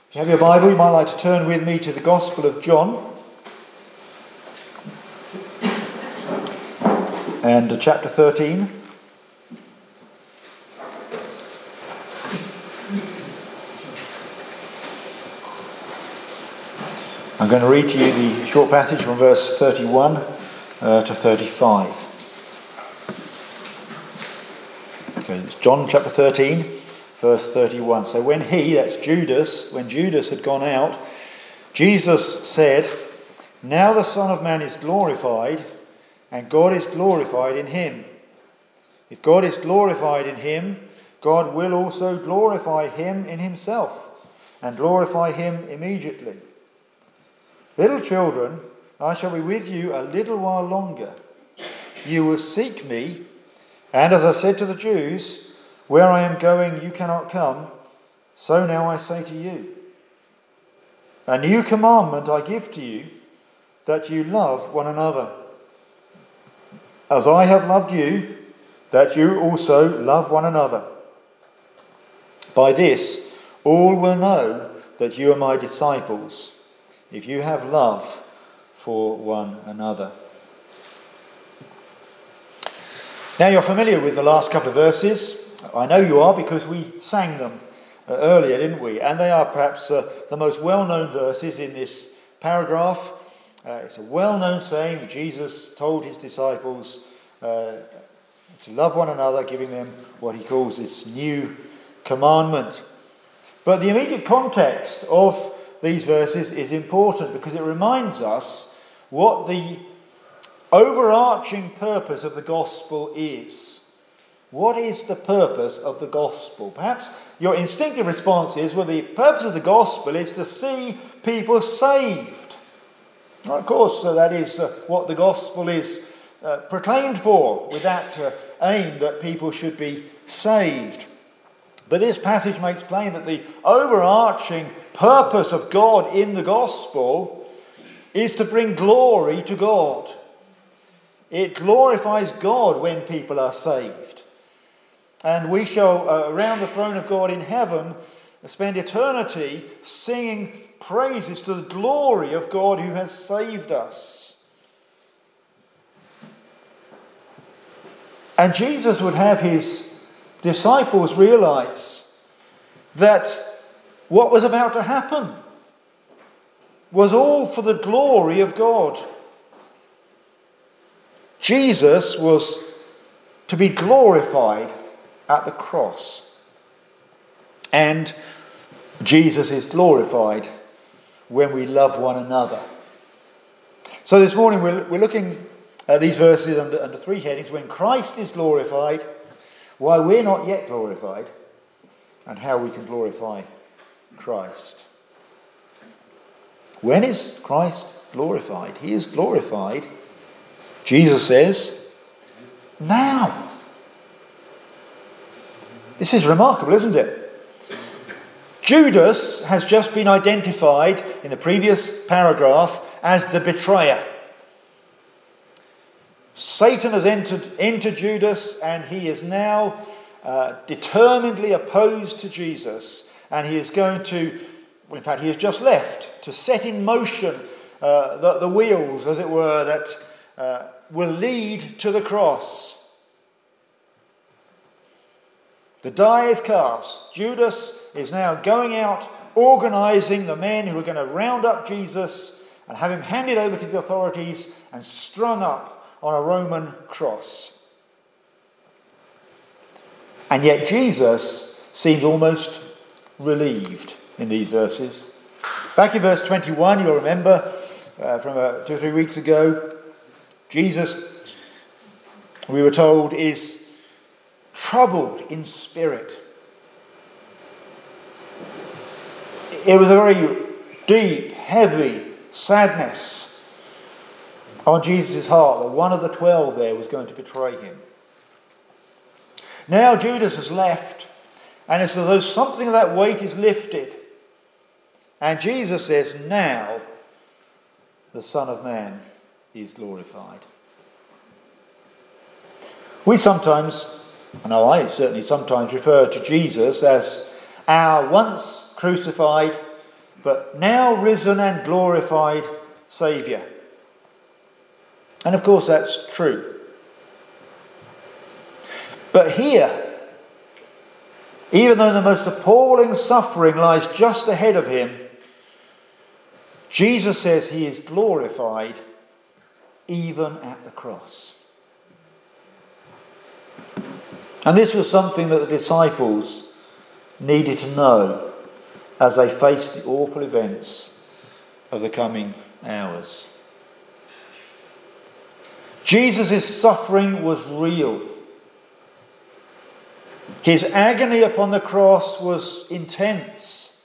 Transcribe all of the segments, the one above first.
If you have your Bible, you might like to turn with me to the Gospel of John and chapter 13. I'm going to read to you the short passage from verse 31 to 35. Okay, it's John chapter 13, verse 31. So when Judas had gone out, Jesus said, "Now the Son of Man is glorified, and God is glorified in him. If God is glorified in him, God will also glorify him in himself, and glorify him immediately. Little children, I shall be with you a little while longer. You will seek me, and as I said to the Jews, where I am going you cannot come, so now I say to you. A new commandment I give to you, that you love one another. As I have loved you, that you also love one another. By this all will know that you are my disciples, if you have love for one another." Now you're familiar with the last couple of verses. I know you are because we sang them earlier, didn't we? And they are perhaps the most well-known verses in this paragraph. It's a well-known saying that Jesus told his disciples to love one another, giving them what he calls this new commandment. But the immediate context of these verses is important because it reminds us what the overarching purpose of the gospel is. What is the purpose of the gospel? Perhaps your instinctive response is, well, the purpose of the gospel is to see people saved. Well, of course, that is what the gospel is proclaimed for, with that aim that people should be saved. But this passage makes plain that the overarching purpose of God in the gospel is to bring glory to God. It glorifies God when people are saved. And we shall, around the throne of God in heaven, spend eternity singing praises to the glory of God who has saved us. And Jesus would have his disciples realize that what was about to happen was all for the glory of God. Jesus was to be glorified at the cross. And Jesus is glorified when we love one another. So this morning we're looking at these verses under three headings: when Christ is glorified, why we're not yet glorified, and how we can glorify Christ. When is Christ glorified? He is glorified, Jesus says, now. This is remarkable, isn't it? Judas has just been identified in the previous paragraph as the betrayer. Satan has entered into Judas, and he is now determinedly opposed to Jesus, and he is going to, well, in fact, he has just left to set in motion the wheels, as it were, that will lead to the cross. The die is cast. Judas is now going out, organising the men who are going to round up Jesus and have him handed over to the authorities and strung up on a Roman cross. And yet Jesus seems almost relieved in these verses. Back in verse 21, you'll remember from 2 or 3 weeks ago, Jesus, we were told, is troubled in spirit. It was a very deep, heavy sadness on Jesus' heart that one of the 12 there was going to betray him. Now Judas has left, and it's as though something of that weight is lifted. And Jesus says, now the Son of Man is glorified. We sometimes, I know I certainly sometimes refer to Jesus as our once crucified but now risen and glorified Saviour. And of course that's true. But here, even though the most appalling suffering lies just ahead of him, Jesus says he is glorified even at the cross. And this was something that the disciples needed to know as they faced the awful events of the coming hours. Jesus' suffering was real. His agony upon the cross was intense.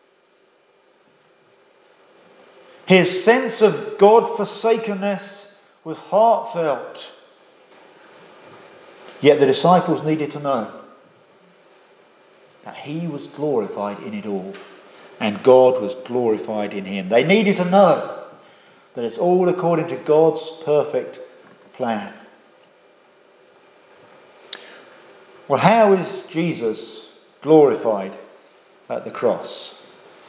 His sense of God-forsakenness was heartfelt. Yet the disciples needed to know that he was glorified in it all, and God was glorified in him. They needed to know that it's all according to God's perfect plan. Well, how is Jesus glorified at the cross?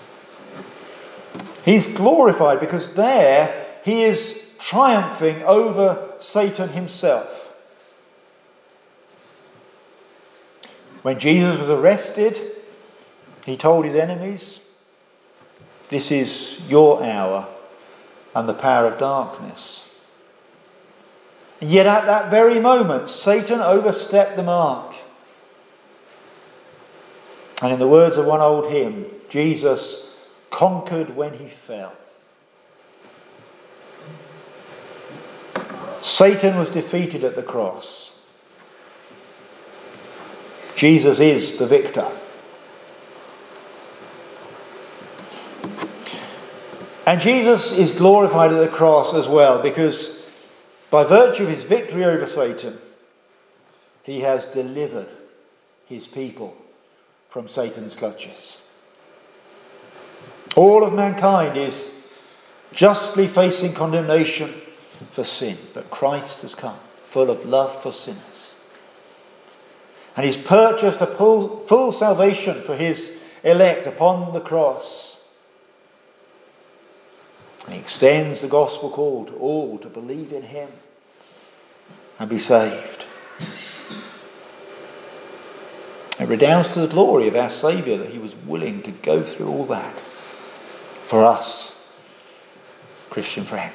He's glorified because there he is triumphing over Satan himself. When Jesus was arrested, he told his enemies, "This is your hour and the power of darkness." And yet at that very moment, Satan overstepped the mark. And in the words of one old hymn, Jesus conquered when he fell. Satan was defeated at the cross. Jesus is the victor. And Jesus is glorified at the cross as well, because by virtue of his victory over Satan, he has delivered his people from Satan's clutches. All of mankind is justly facing condemnation for sin, but Christ has come full of love for sinners. And he's purchased a full salvation for his elect upon the cross. And he extends the gospel call to all to believe in him and be saved. It redounds to the glory of our Saviour that he was willing to go through all that for us, Christian friend.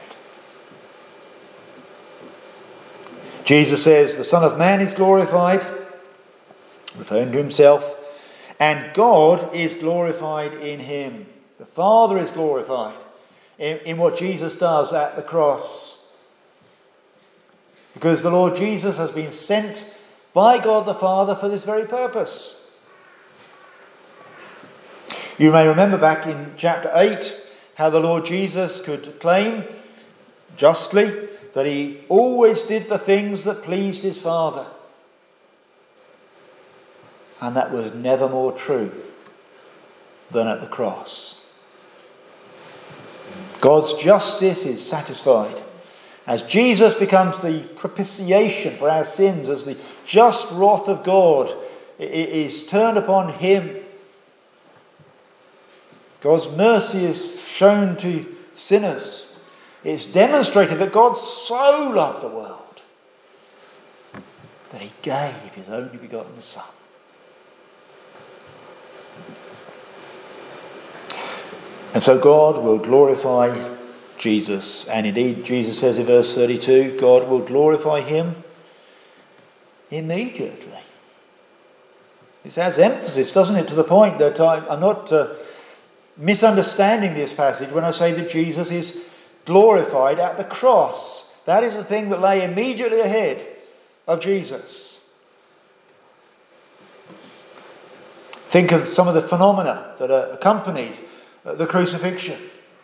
Jesus says the Son of Man is glorified, referring to himself, and God is glorified in him. The Father is glorified in what Jesus does at the cross. Because the Lord Jesus has been sent by God the Father for this very purpose. You may remember back in chapter 8 how the Lord Jesus could claim justly that he always did the things that pleased his Father. And that was never more true than at the cross. God's justice is satisfied as Jesus becomes the propitiation for our sins, as the just wrath of God is turned upon him. God's mercy is shown to sinners. It's demonstrated that God so loved the world that he gave his only begotten Son. And so God will glorify Jesus. And indeed, Jesus says in verse 32, God will glorify him immediately. This adds emphasis, doesn't it, to the point that I'm not misunderstanding this passage when I say that Jesus is glorified at the cross. That is the thing that lay immediately ahead of Jesus. Think of some of the phenomena that accompanied the crucifixion.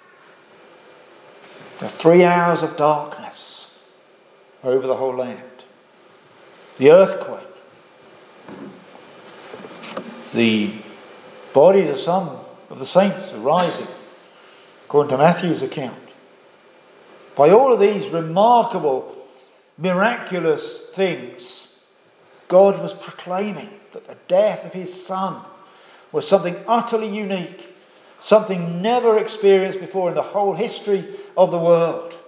The 3 hours of darkness over the whole land. The earthquake. The bodies of some of the saints are rising, according to Matthew's account. By all of these remarkable, miraculous things, God was proclaiming that the death of his Son was something utterly unique Something never experienced before in the whole history of the world.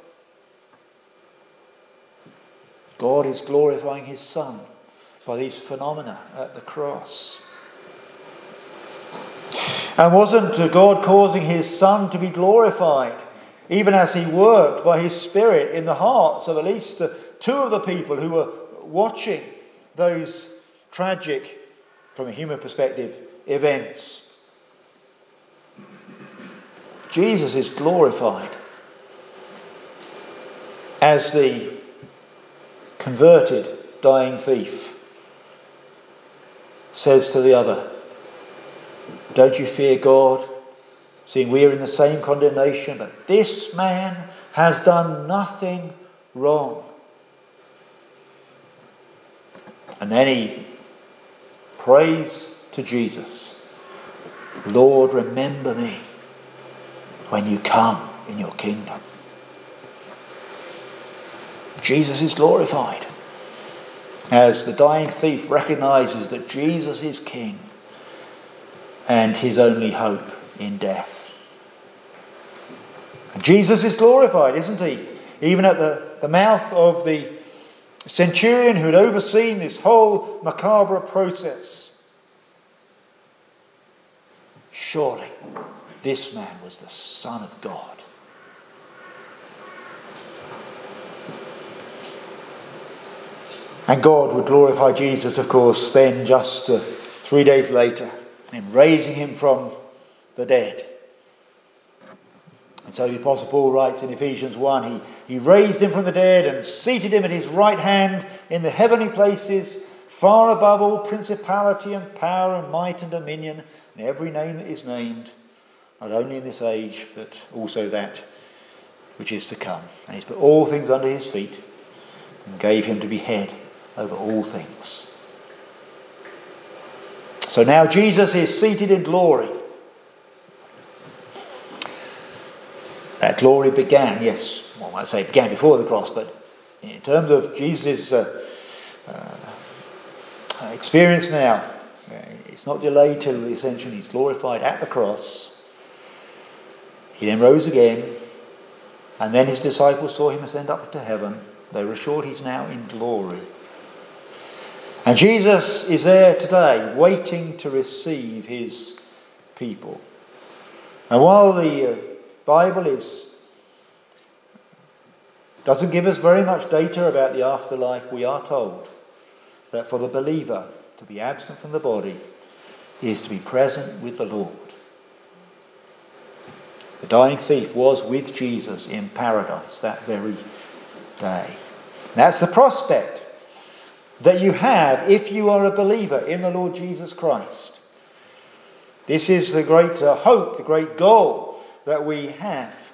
God is glorifying his Son by these phenomena at the cross. And wasn't God causing his Son to be glorified, even as he worked by his Spirit in the hearts of at least two of the people who were watching those tragic, from a human perspective, events? Jesus is glorified as the converted dying thief says to the other, "Don't you fear God, seeing we are in the same condemnation, but this man has done nothing wrong." And then he prays to Jesus, "Lord, remember me when you come in your kingdom." Jesus is glorified as the dying thief recognises that Jesus is King and his only hope in death. And Jesus is glorified, isn't he? Even at the mouth of the centurion who had overseen this whole macabre process. Surely this man was the Son of God. And God would glorify Jesus, of course, then just 3 days later in raising him from the dead. And so the Apostle Paul writes in Ephesians 1, he raised him from the dead and seated him at his right hand in the heavenly places, far above all principality and power and might and dominion, and every name that is named, not only in this age, but also that which is to come. And he's put all things under his feet and gave him to be head over all things. So now Jesus is seated in glory. That glory began, yes, well, I might say it began before the cross, but in terms of Jesus' experience now, it's not delayed till the ascension. He's glorified at the cross. He then rose again, and then his disciples saw him ascend up to heaven. They were assured he's now in glory. And Jesus is there today, waiting to receive his people. And while the Bible doesn't give us very much data about the afterlife, we are told that for the believer to be absent from the body is to be present with the Lord. The dying thief was with Jesus in paradise that very day. That's the prospect that you have if you are a believer in the Lord Jesus Christ. This is the great hope, the great goal that we have.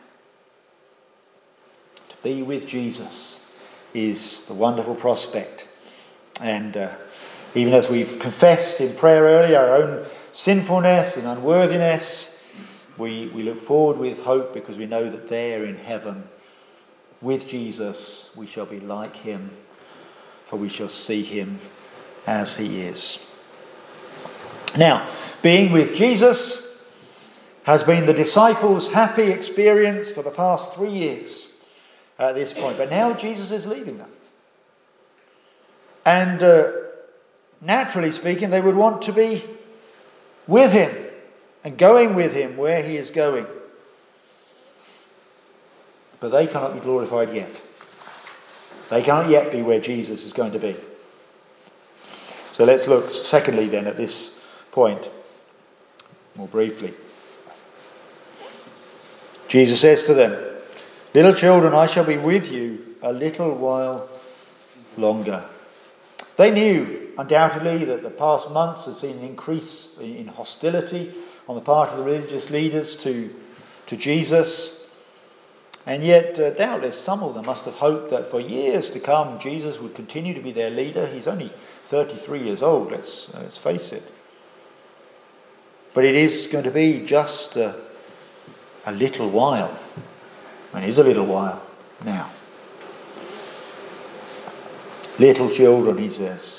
To be with Jesus is the wonderful prospect. And even as we've confessed in prayer earlier our own sinfulness and unworthiness, we look forward with hope because we know that there in heaven with Jesus we shall be like him, for we shall see him as he is. Now, being with Jesus has been the disciples' happy experience for the past 3 years at this point. But now Jesus is leaving them. And naturally speaking, they would want to be with him and going with him where he is going. But they cannot be glorified yet. They cannot yet be where Jesus is going to be. So let's look secondly then at this point more briefly. Jesus says to them, "Little children, I shall be with you a little while longer." They knew undoubtedly that the past months had seen an increase in hostility on the part of the religious leaders to Jesus. And yet, doubtless, some of them must have hoped that for years to come, Jesus would continue to be their leader. He's only 33 years old, let's face it. But it is going to be just a little while. And it is a little while now. Little children, he says.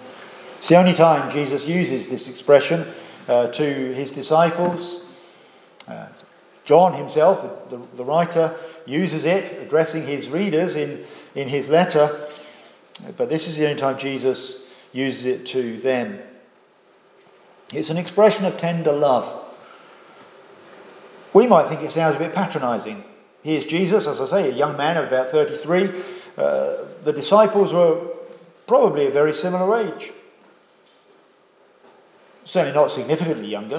It's the only time Jesus uses this expression to his disciples. John himself, the writer, uses it, addressing his readers in his letter, but this is the only time Jesus uses it to them. It's an expression of tender love. We might think it sounds a bit patronising. Here's Jesus, as I say, a young man of about 33. The disciples were probably a very similar age. Certainly not significantly younger.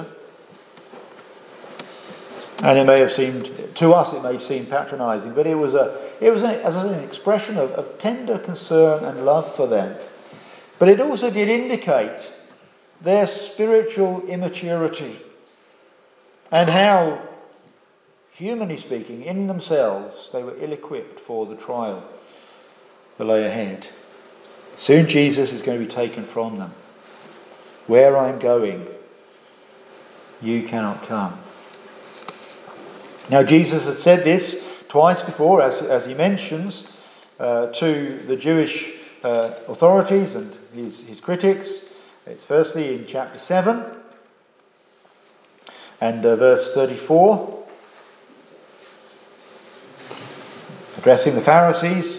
And it may have seemed, to us it may seem patronising, but it was an expression of tender concern and love for them. But it also did indicate their spiritual immaturity and how, humanly speaking, in themselves, they were ill-equipped for the trial that lay ahead. Soon Jesus is going to be taken from them. Where I am going, you cannot come. Now, Jesus had said this twice before, as he mentions, to the Jewish authorities and his critics. It's firstly in chapter 7 and verse 34, addressing the Pharisees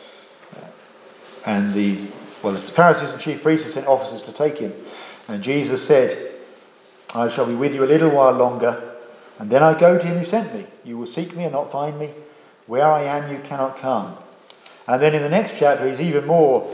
and the Pharisees and chief priests had sent officers to take him. And Jesus said, I shall be with you a little while longer, and then I go to him who sent me. You will seek me and not find me. Where I am, you cannot come. And then in the next chapter, he's even more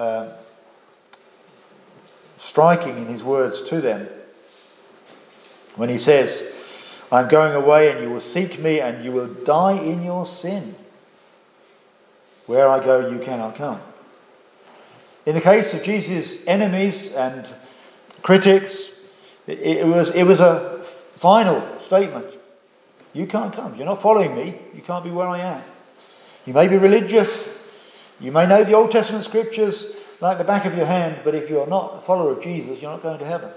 striking in his words to them when he says, I'm going away and you will seek me and you will die in your sin. Where I go, you cannot come. In the case of Jesus' enemies and critics, it was a final statement. You can't come. You're not following me. You can't be where I am. You may be religious. You may know the Old Testament scriptures like the back of your hand, but if you're not a follower of Jesus, you're not going to heaven.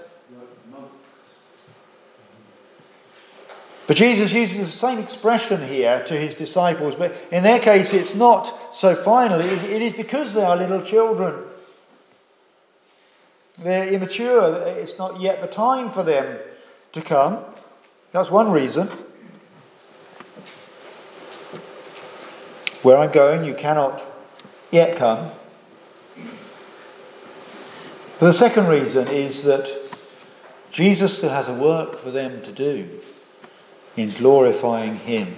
But Jesus uses the same expression here to his disciples, but in their case it's not so final. It is because they are little children. They're immature. It's not yet the time for them to come. That's one reason. Where I'm going, you cannot yet come. But the second reason is that Jesus still has a work for them to do in glorifying him.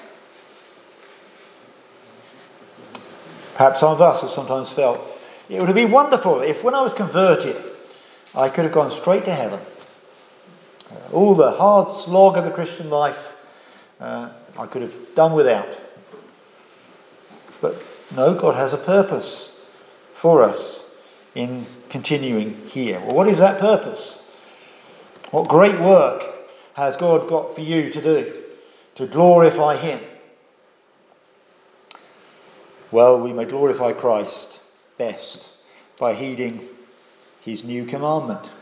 Perhaps some of us have sometimes felt it would have been wonderful if when I was converted I could have gone straight to heaven. All the hard slog of the Christian life I could have done without. But no, God has a purpose for us in continuing here. Well, what is that purpose? What great work has God got for you to do to glorify him? Well, we may glorify Christ best by heeding his new commandment.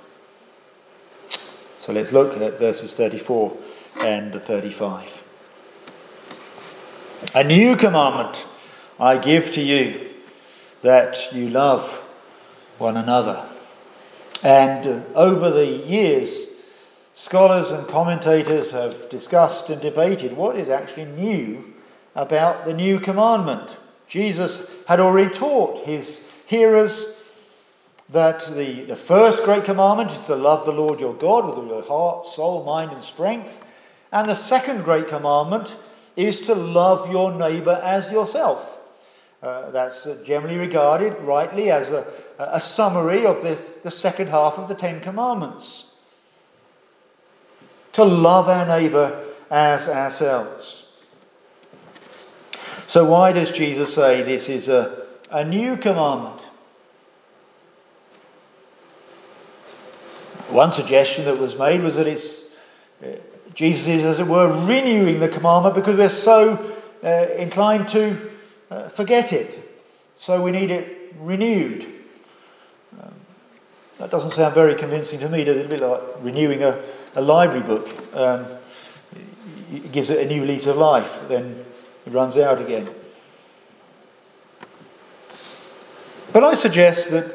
So let's look at verses 34 and 35. A new commandment I give to you, that you love one another. And over the years, scholars and commentators have discussed and debated what is actually new about the new commandment. Jesus had already taught his hearers that the first great commandment is to love the Lord your God with all your heart, soul, mind and strength. And the second great commandment is to love your neighbour as yourself. That's generally regarded rightly as a summary of the second half of the Ten Commandments. To love our neighbour as ourselves. So why does Jesus say this is a new commandment? One suggestion that was made was that Jesus is, as it were, renewing the commandment because we're so inclined to forget it. So we need it renewed. That doesn't sound very convincing to me, does it? A bit like renewing a library book. It gives it a new lease of life, then it runs out again. But I suggest that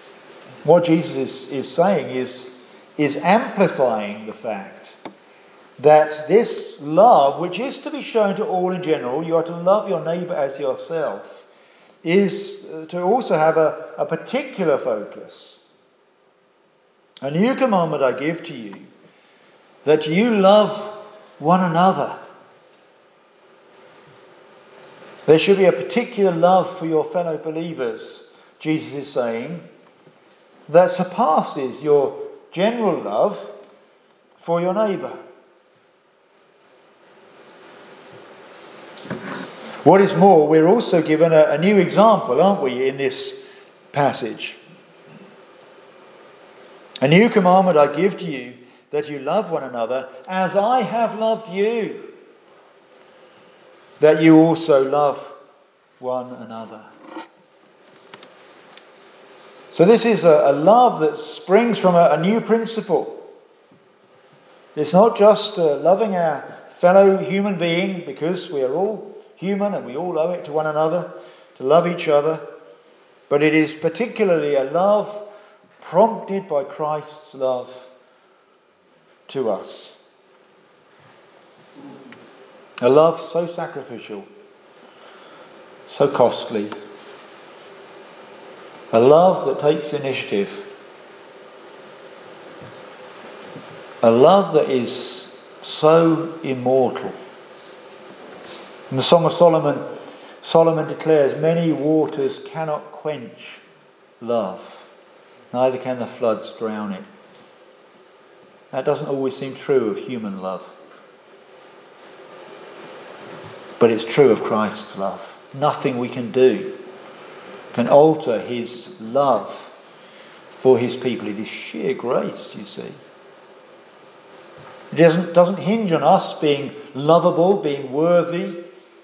what Jesus is saying is amplifying the fact that this love, which is to be shown to all in general, you are to love your neighbour as yourself, is to also have a particular focus. A new commandment I give to you, that you love one another. There should be a particular love for your fellow believers, Jesus is saying, that surpasses your general love for your neighbour. What is more, we're also given a new example, aren't we, in this passage? A new commandment I give to you, that you love one another as I have loved you, that you also love one another. So this is a love that springs from a new principle. It's not just loving our fellow human being, because we are all human and we all owe it to one another to love each other, but it is particularly a love prompted by Christ's love to us. A love so sacrificial, so costly. A love that takes initiative. A love that is so immortal. In the Song of Solomon, Solomon declares, many waters cannot quench love, neither can the floods drown it. That doesn't always seem true of human love. But it's true of Christ's love. Nothing we can do can alter his love for his people. It is sheer grace, you see. It doesn't hinge on us being lovable, being worthy.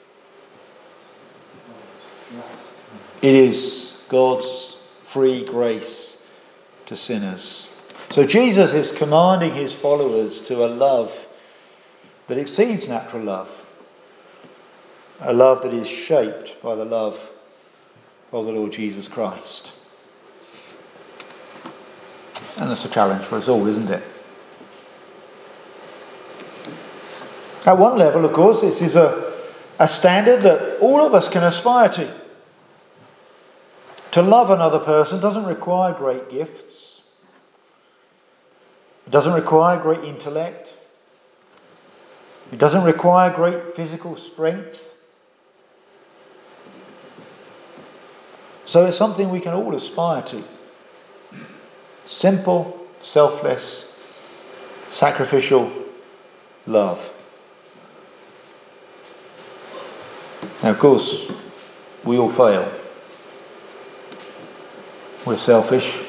It is God's free grace to sinners. So Jesus is commanding his followers to a love that exceeds natural love. A love that is shaped by the love of the Lord Jesus Christ. And that's a challenge for us all, isn't it? At one level, of course, this is a standard that all of us can aspire to. To love another person doesn't require great gifts. It doesn't require great intellect. It doesn't require great physical strength. So it's something we can all aspire to. Simple, selfless, sacrificial love. Now, of course, we all fail. We're selfish.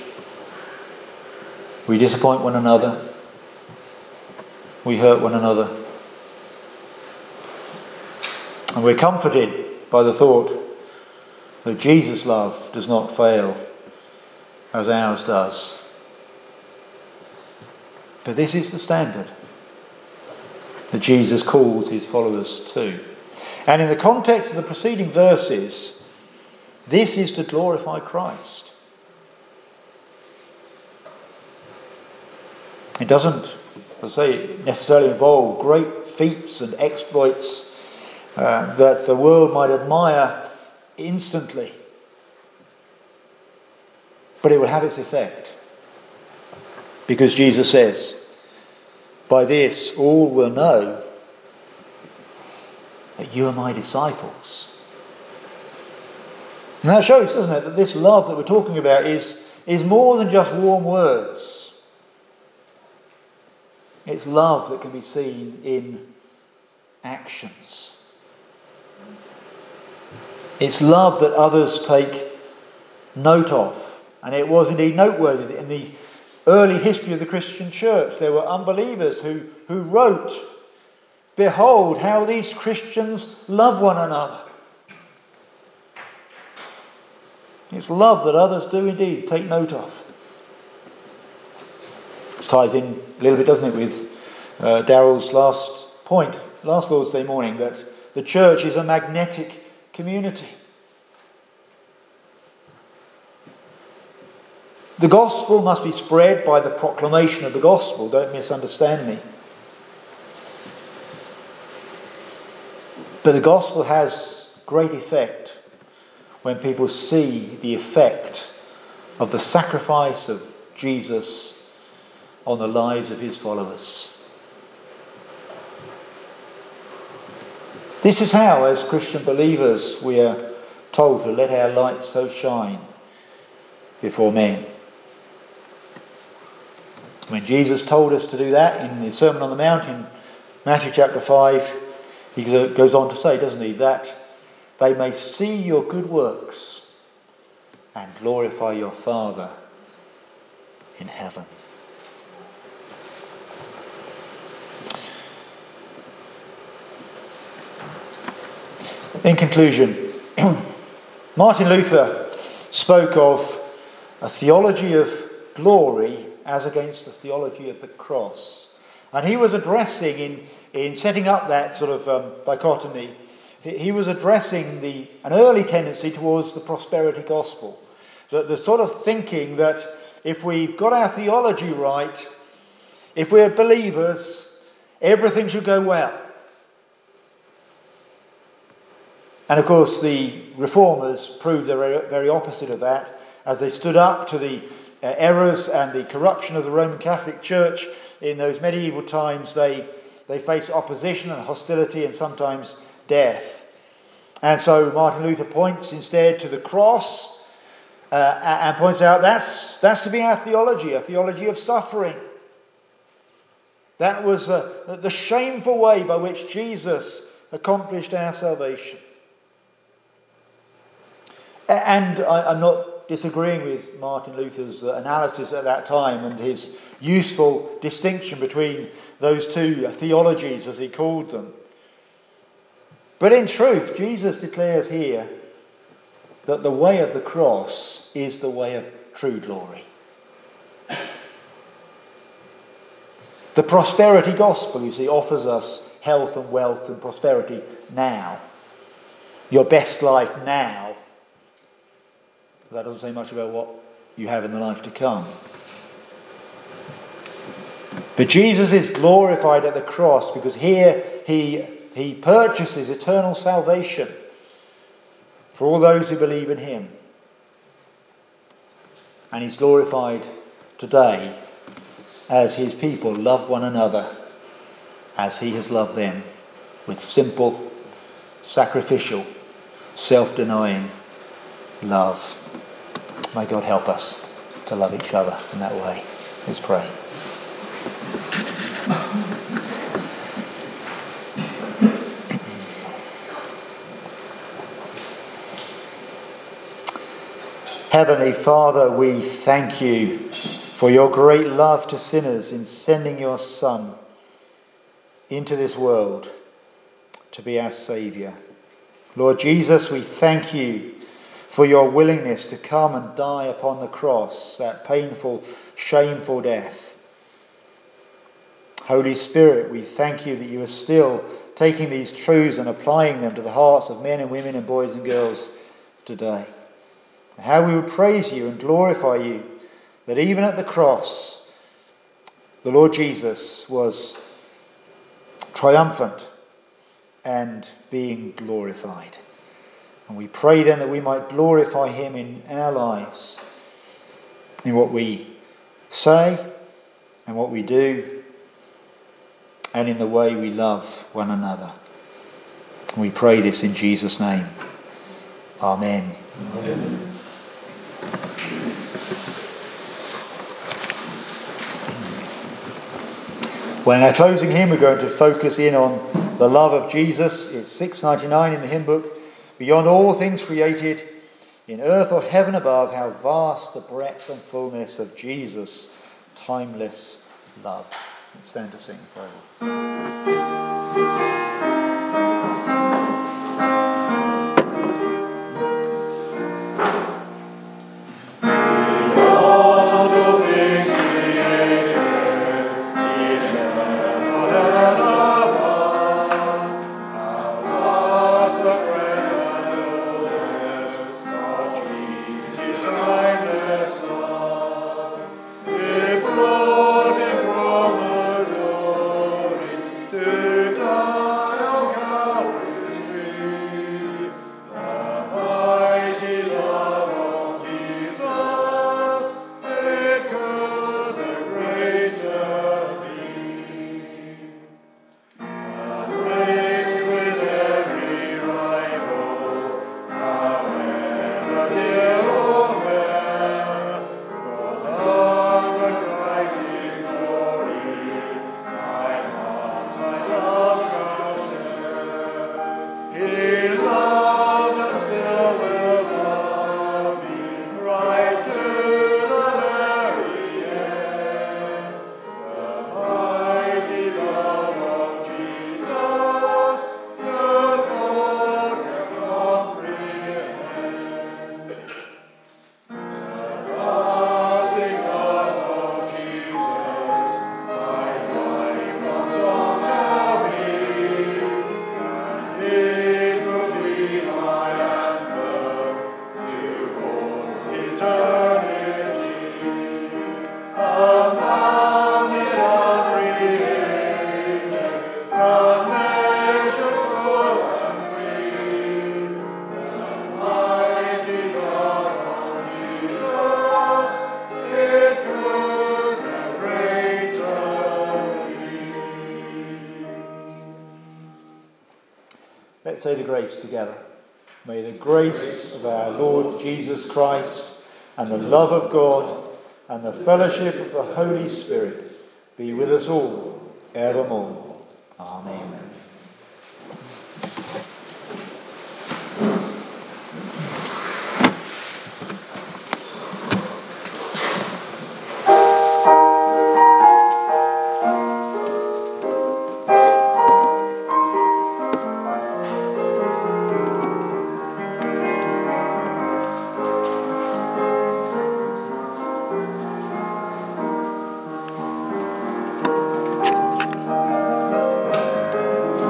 We disappoint one another. We hurt one another. And we're comforted by the thought that Jesus' love does not fail as ours does. But this is the standard that Jesus calls his followers to. And in the context of the preceding verses, this is to glorify Christ. It doesn't, as I say, necessarily involve great feats and exploits that the world might admire instantly. But it will have its effect. Because Jesus says, by this all will know that you are my disciples. And that shows, doesn't it, that this love that we're talking about is more than just warm words. It's love that can be seen in actions. It's love that others take note of. And it was indeed noteworthy in the early history of the Christian church. There were unbelievers who wrote, "Behold how these Christians love one another." It's love that others do indeed take note of. This ties in a little bit, doesn't it, with Daryl's last point, last Lord's Day morning, that the church is a magnetic community. The gospel must be spread by the proclamation of the gospel, don't misunderstand me. But the gospel has great effect when people see the effect of the sacrifice of Jesus on the lives of his followers. This is how, as Christian believers, we are told to let our light so shine before men. When Jesus told us to do that in the Sermon on the Mount in Matthew chapter 5, he goes on to say, doesn't he, that they may see your good works and glorify your Father in heaven. In conclusion, Martin Luther spoke of a theology of glory as against the theology of the cross. And he was addressing, in setting up that sort of dichotomy, he was addressing an early tendency towards the prosperity gospel. The sort of thinking that if we've got our theology right, if we're believers, everything should go well. And of course the reformers proved the very opposite of that as they stood up to the errors and the corruption of the Roman Catholic Church in those medieval times. They faced opposition and hostility and sometimes death. And so Martin Luther points instead to the cross and points out that's to be our theology, a theology of suffering. That was the shameful way by which Jesus accomplished our salvation. And I'm not disagreeing with Martin Luther's analysis at that time and his useful distinction between those two theologies, as he called them. But in truth, Jesus declares here that the way of the cross is the way of true glory. The prosperity gospel, you see, offers us health and wealth and prosperity now. Your best life now. That doesn't say much about what you have in the life to come. But Jesus is glorified at the cross because here he purchases eternal salvation for all those who believe in him. And he's glorified today as his people love one another as he has loved them with simple, sacrificial, self-denying love. May God help us to love each other in that way. Let's pray. Heavenly Father, we thank you for your great love to sinners in sending your Son into this world to be our Saviour. Lord Jesus, we thank you for your willingness to come and die upon the cross, that painful, shameful death. Holy Spirit, we thank you that you are still taking these truths and applying them to the hearts of men and women and boys and girls today. And how we would praise you and glorify you that even at the cross, the Lord Jesus was triumphant and being glorified. And we pray then that we might glorify him in our lives, in what we say and what we do, and in the way we love one another. And we pray this in Jesus' name. Amen. Amen. Well, in our closing hymn, we're going to focus in on the love of Jesus. It's 699 in the hymn book. Beyond all things created, in earth or heaven above, how vast the breadth and fullness of Jesus' timeless love. Let's stand to sing forever. To Let's say the grace together. May the grace of our Lord Jesus Christ and the love of God and the fellowship of the Holy Spirit be with us all evermore. Amen.